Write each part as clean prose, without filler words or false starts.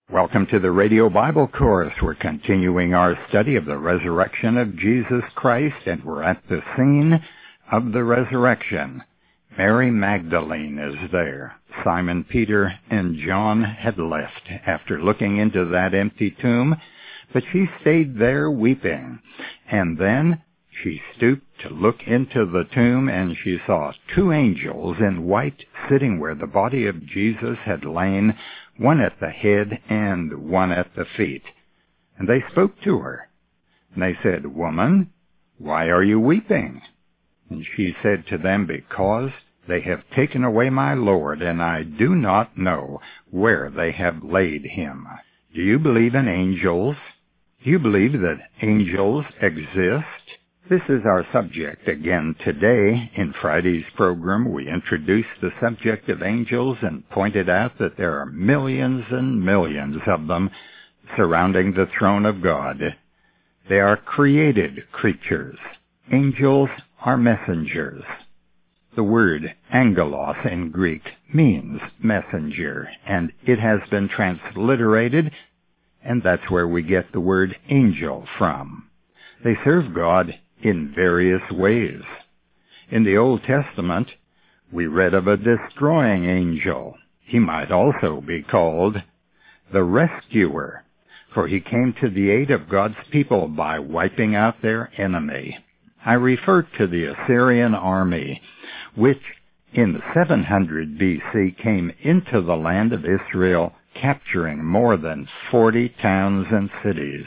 Welcome to the Radio Bible Course. We're continuing our study of the resurrection of Jesus Christ, and we're at the scene of the resurrection. Mary Magdalene is there. Simon Peter and John had left after looking into that empty tomb, but she stayed there weeping. And then she stooped to look into the tomb, and she saw two angels in white sitting where the body of Jesus had lain, one at the head and one at the feet. And they spoke to her. And they said, "Woman, why are you weeping?" And she said to them, "Because they have taken away my Lord, and I do not know where they have laid him." Do you believe in angels? Do you believe that angels exist? This is our subject again today. In Friday's program, we introduced the subject of angels and pointed out that there are millions and millions of them surrounding the throne of God. They are created creatures. Angels are messengers. The word angelos in Greek means messenger, and it has been transliterated, and that's where we get the word angel from. They serve God in various ways. In the Old Testament, we read of a destroying angel. He might also be called the rescuer, for he came to the aid of God's people by wiping out their enemy. I refer to the Assyrian army, which in 700 BC came into the land of Israel, capturing more than 40 towns and cities.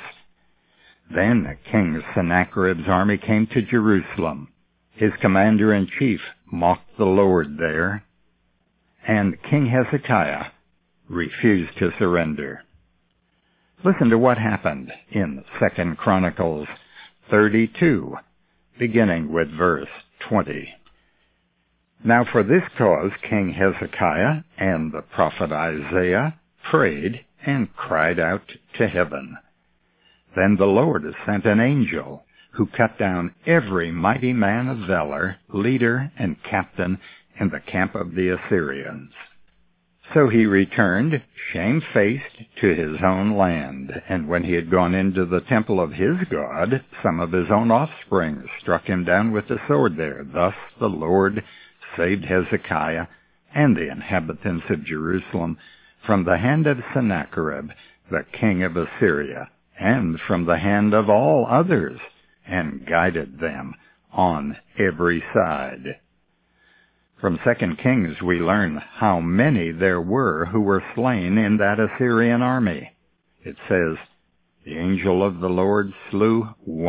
Then King Sennacherib's army came to Jerusalem. His commander-in-chief mocked the Lord there, and King Hezekiah refused to surrender. Listen to what happened in 2 Chronicles 32, beginning with verse 20. Now for this cause King Hezekiah and the prophet Isaiah prayed and cried out to heaven. Then the Lord sent an angel who cut down every mighty man of valor, leader and captain in the camp of the Assyrians. So he returned, shamefaced, to his own land, and when he had gone into the temple of his God, some of his own offspring struck him down with the sword there. Thus the Lord saved Hezekiah and the inhabitants of Jerusalem from the hand of Sennacherib, the king of Assyria, and from the hand of all others, and guided them on every side. From 2 Kings we learn how many there were who were slain in that Assyrian army. It says, the angel of the Lord slew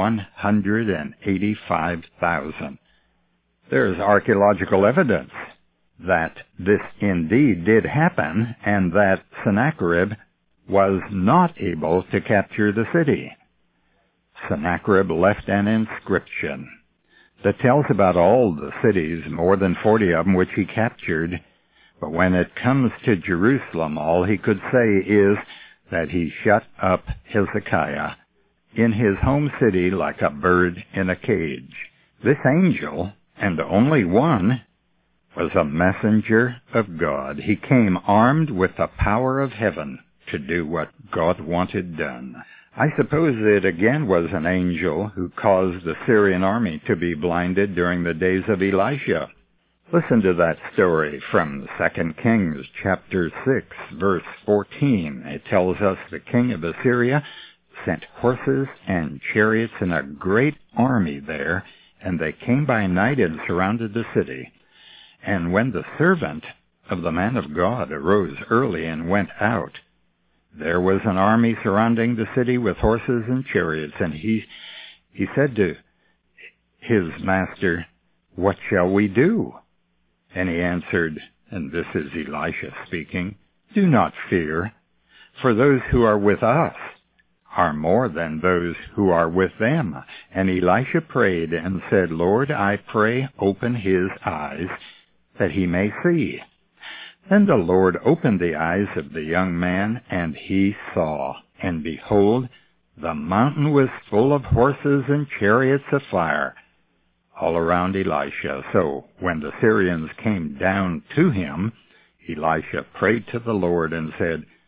185,000. There's archaeological evidence that this indeed did happen, and that Sennacherib was not able to capture the city. Sennacherib left an inscription that tells about all the cities, more than 40 of them, which he captured. But when it comes to Jerusalem, all he could say is that he shut up Hezekiah in his home city like a bird in a cage. This angel, and only one, was a messenger of God. He came armed with the power of heaven to do what God wanted done. I suppose it again was an angel who caused the Syrian army to be blinded during the days of Elisha. Listen to that story from 2 Kings chapter 6, verse 14. It tells us the king of Assyria sent horses and chariots and a great army there, and they came by night and surrounded the city. And when the servant of the man of God arose early and went out, there was an army surrounding the city with horses and chariots, and he said to his master, "What shall we do?" And he answered, and this is Elisha speaking, "Do not fear, for those who are with us are more than those who are with them." And Elisha prayed and said, "Lord, I pray, open his eyes, that he may see." Then the Lord opened the eyes of the young man, and he saw. And behold, the mountain was full of horses and chariots of fire all around Elisha. So when the Syrians came down to him, Elisha prayed to the Lord and said,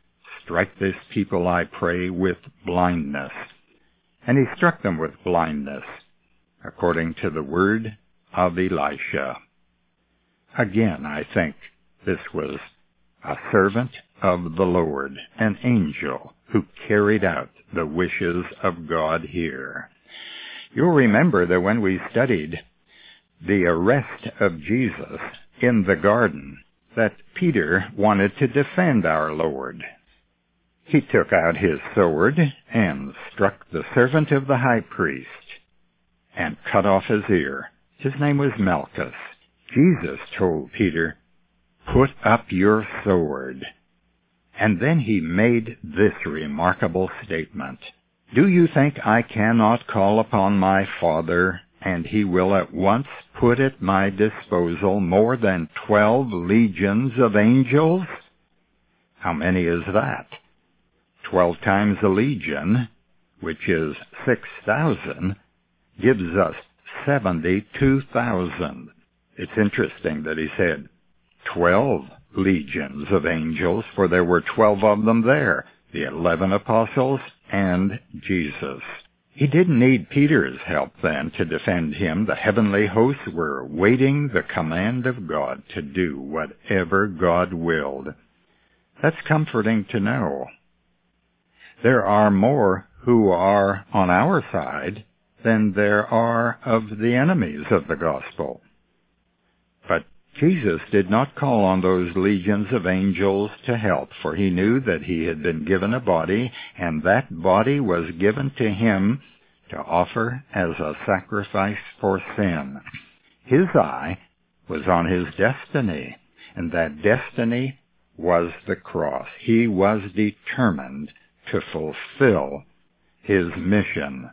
strike this people, I pray, with blindness. And he struck them with blindness, according to the word of Elisha. Again, I think this was a servant of the Lord, an angel, who carried out the wishes of God here. You'll remember that when we studied the arrest of Jesus in the garden, that Peter wanted to defend our Lord. He took out his sword and struck the servant of the high priest and cut off his ear. His name was Malchus. Jesus told Peter, "Put up your sword." And then he made this remarkable statement, "Do you think I cannot call upon my Father, and he will at once put at my disposal more than 12 legions of angels?" How many is that? 12 times a legion, which is 6,000, gives us 72,000. It's interesting that he said 12 legions of angels, for there were 12 of them there, the 11 apostles and Jesus. He didn't need Peter's help then to defend him. The heavenly hosts were awaiting the command of God to do whatever God willed. That's comforting to know. There are more who are on our side than there are of the enemies of the gospel. But Jesus did not call on those legions of angels to help, for he knew that he had been given a body, and that body was given to him to offer as a sacrifice for sin. His eye was on his destiny, and that destiny was the cross. He was determined to fulfill his mission.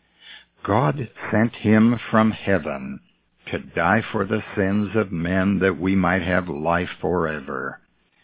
God sent him from heaven to die for the sins of men that we might have life forever.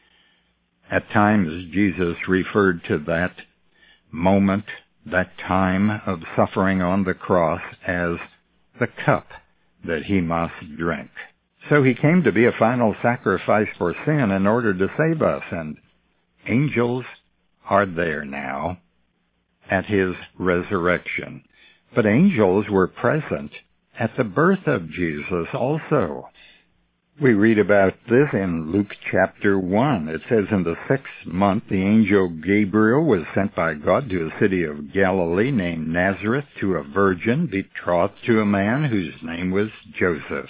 At times, Jesus referred to that moment, that time of suffering on the cross, as the cup that he must drink. So he came to be a final sacrifice for sin in order to save us, and angels are there now at his resurrection. But angels were present at the birth of Jesus also. We read about this in Luke chapter 1. It says, "In the 6th month, the angel Gabriel was sent by God to a city of Galilee named Nazareth to a virgin betrothed to a man whose name was Joseph.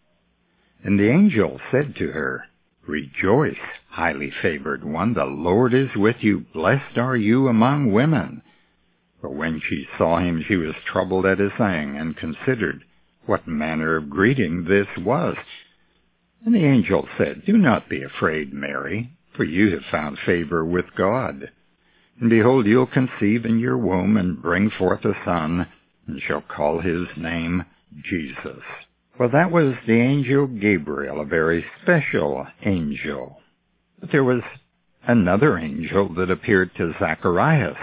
And the angel said to her, 'Rejoice, highly favored one, the Lord is with you. Blessed are you among women.' But when she saw him, she was troubled at his saying, and considered what manner of greeting this was. And the angel said, 'Do not be afraid, Mary, for you have found favor with God. And behold, you'll conceive in your womb and bring forth a son, and shall call his name Jesus.'" Well, that was the angel Gabriel, a very special angel. But there was another angel that appeared to Zacharias.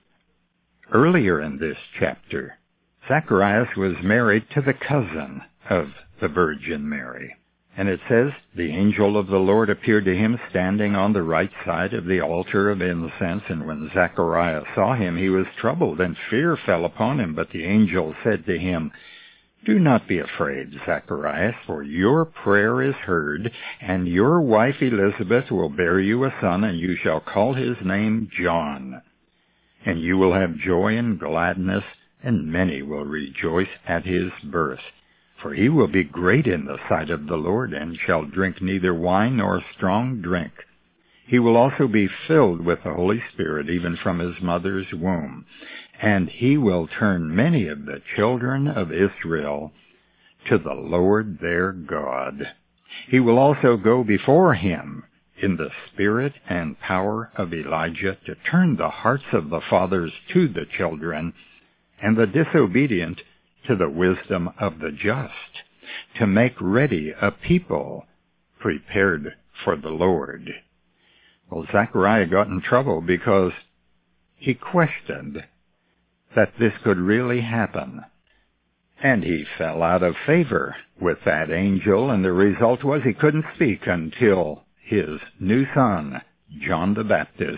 Earlier in this chapter, Zacharias was married to the cousin of the Virgin Mary. And it says, "The angel of the Lord appeared to him standing on the right side of the altar of incense. And when Zacharias saw him, he was troubled, and fear fell upon him. But the angel said to him, 'Do not be afraid, Zacharias, for your prayer is heard, and your wife Elizabeth will bear you a son, and you shall call his name John. And you will have joy and gladness, and many will rejoice at his birth. For he will be great in the sight of the Lord, and shall drink neither wine nor strong drink. He will also be filled with the Holy Spirit, even from his mother's womb. And he will turn many of the children of Israel to the Lord their God. He will also go before him in the spirit and power of Elijah, to turn the hearts of the fathers to the children, and the disobedient to the wisdom of the just, to make ready a people prepared for the Lord." Well, Zechariah got in trouble because he questioned that this could really happen. And he fell out of favor with that angel, and the result was he couldn't speak until his new son, John the Baptist,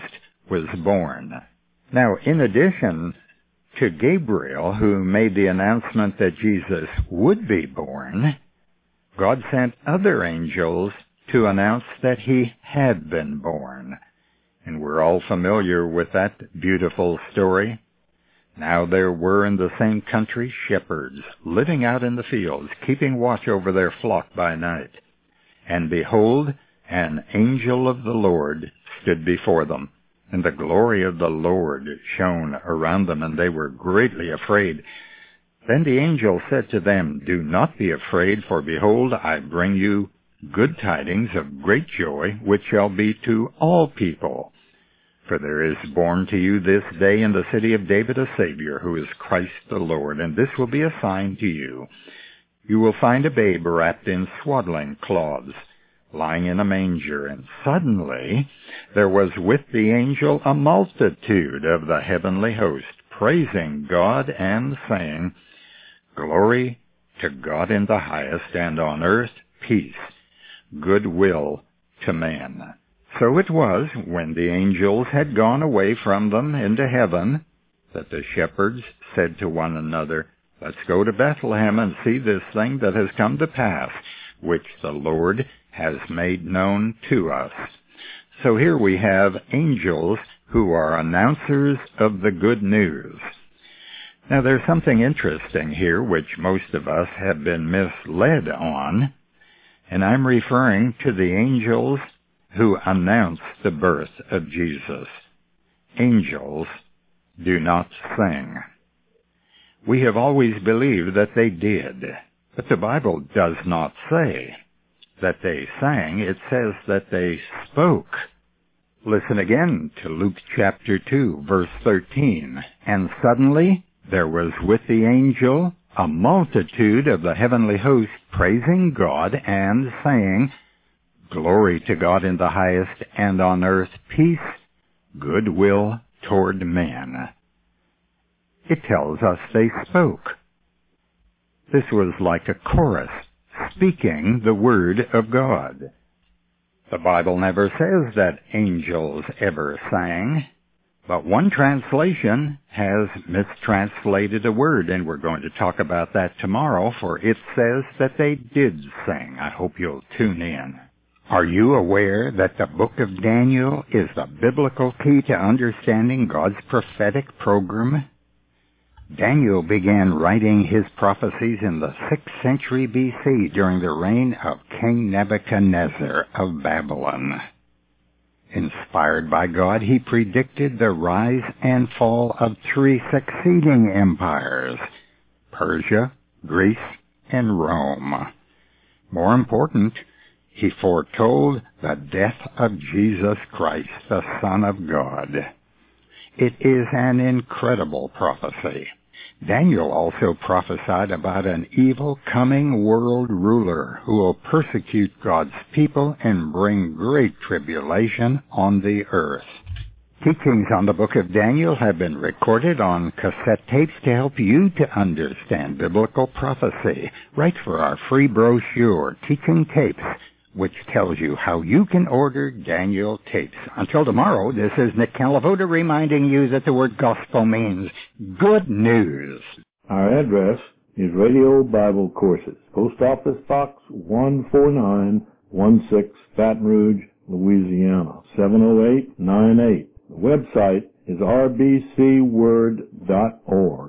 was born. Now, in addition to Gabriel, who made the announcement that Jesus would be born, God sent other angels to announce that he had been born. And we're all familiar with that beautiful story. Now there were in the same country shepherds living out in the fields, keeping watch over their flock by night. And behold, an angel of the Lord stood before them, and the glory of the Lord shone around them, and they were greatly afraid. Then the angel said to them, "Do not be afraid, for behold, I bring you good tidings of great joy, which shall be to all people. For there is born to you this day in the city of David a Savior, who is Christ the Lord. And this will be a sign to you. You will find a babe wrapped in swaddling cloths, lying in a manger." And suddenly there was with the angel a multitude of the heavenly host, praising God and saying, "Glory to God in the highest, and on earth peace, goodwill to men." So it was, when the angels had gone away from them into heaven, that the shepherds said to one another, "Let's go to Bethlehem and see this thing that has come to pass, which the Lord has made known to us." So here we have angels who are announcers of the good news. Now there's something interesting here which most of us have been misled on, and I'm referring to the angels who announced the birth of Jesus. Angels do not sing. We have always believed that they did, but the Bible does not say that they sang. It says that they spoke. Listen again to Luke chapter 2, verse 13. "And suddenly there was with the angel a multitude of the heavenly host, praising God and saying, 'Glory to God in the highest, and on earth peace, goodwill toward men.'" It tells us they spoke. This was like a chorus, speaking the word of God. The Bible never says that angels ever sang, but one translation has mistranslated a word, and we're going to talk about that tomorrow, for it says that they did sing. I hope you'll tune in. Are you aware that the book of Daniel is the biblical key to understanding God's prophetic program? Daniel began writing his prophecies in the 6th century B.C. during the reign of King Nebuchadnezzar of Babylon. Inspired by God, he predicted the rise and fall of 3 succeeding empires: Persia, Greece, and Rome. More important, he foretold the death of Jesus Christ, the Son of God. It is an incredible prophecy. Daniel also prophesied about an evil coming world ruler who will persecute God's people and bring great tribulation on the earth. Teachings on the book of Daniel have been recorded on cassette tapes to help you to understand biblical prophecy. Write for our free brochure, Teaching Tapes, which tells you how you can order Daniel tapes. Until tomorrow, this is Nick Calavoda reminding you that the word gospel means good news. Our address is Radio Bible Courses, Post Office Box 14916, Baton Rouge, Louisiana, 70898. The website is rbcword.org.